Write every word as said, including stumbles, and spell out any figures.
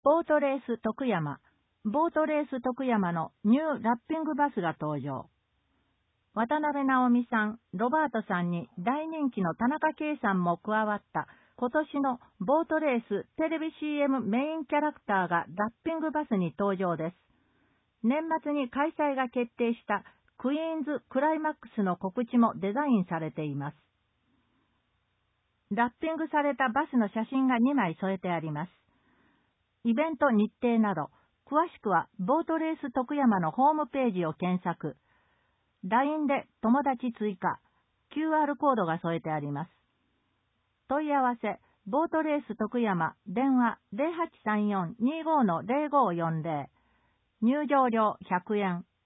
ボートレース徳山、ボートレース徳山のニューラッピングバスが登場。渡辺直美さん、ロバートさんに大人気の田中圭さんも加わった今年のボートレーステレビ シーエム メインキャラクターがラッピングバスに登場です。年末に開催が決定したクイーンズクライマックスの告知もデザインされています。ラッピングされたバスの写真がにまい添えてあります。イベント日程など、詳しくはボートレース徳山のホームページを検索。ライン で友達追加、キューアール コードが添えてあります。問い合わせ、ボートレース徳山、電話 ゼロはちさんよん にーごー ゼロごーよんゼロ、入場料ひゃくえん。